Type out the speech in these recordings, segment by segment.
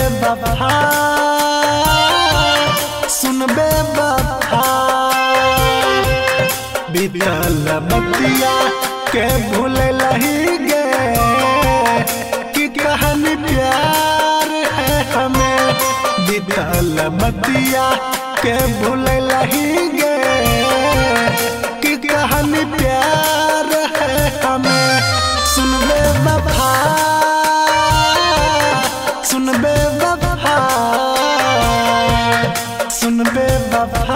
बेवफा सुन बेवफा बीतल बतिया के भूल लही गे कि कहानी प्यार है हमें बीतल बतिया के भूल लही गे कि कहानी प्यार है हमें सुन बेवफा सुन बेवफा सुन बेवफा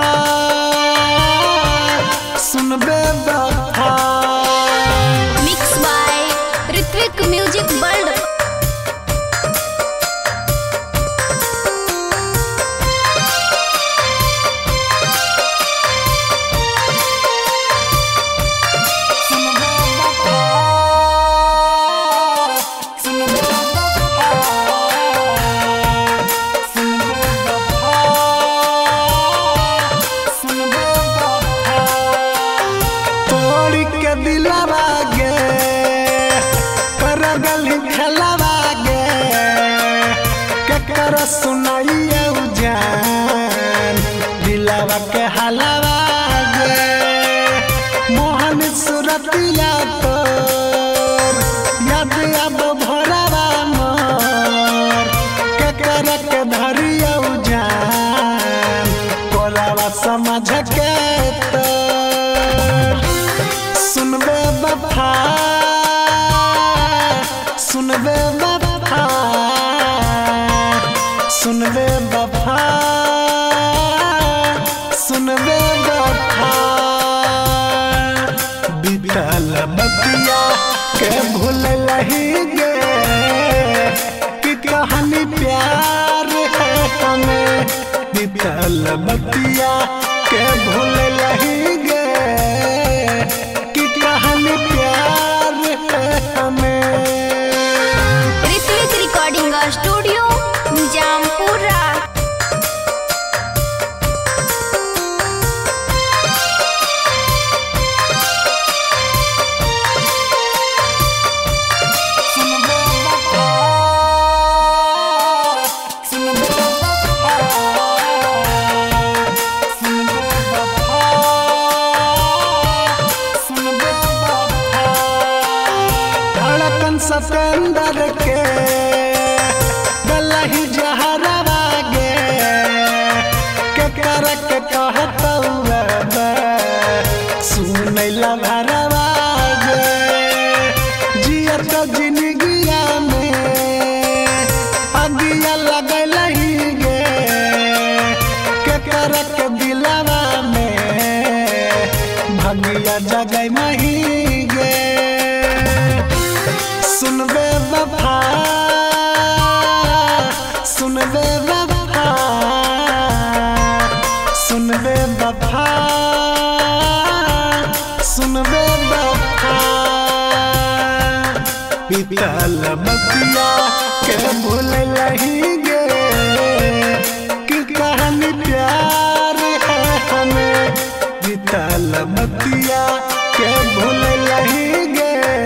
सुन बेवफा mix by Ritvik music world. दिलवा गे कर गली खेलवा गे केकर सुनाइए जान दिलवा के हलवा गे मोहन सुरतिया तोर याद अब भरवा मोर केकर के धरिया जान कोलावा समझ के सुन बेवफा सुन बेवफा सुन बेवफा सुन बेवफा बीतल बतिया के भूल लही गे कि कहानी प्यार है हमें बीतल बतिया के भूल लही गे प्यार है हमें। Ritvik recording studio Jampura. सतेंदर के गलही जहरवा गे के करक कहत सुन लभरवा गे जियत जिंदगिया में अगिया लगलही गे के करक दिलवा में भगिया जगै मही गे सुन बेवफा सुन बेवफा सुन बेवफा सुन बेवफा बीतल बतिया के भूल लही गे कि कहानी प्यार है हमें बीतल बतिया के भूल लही गे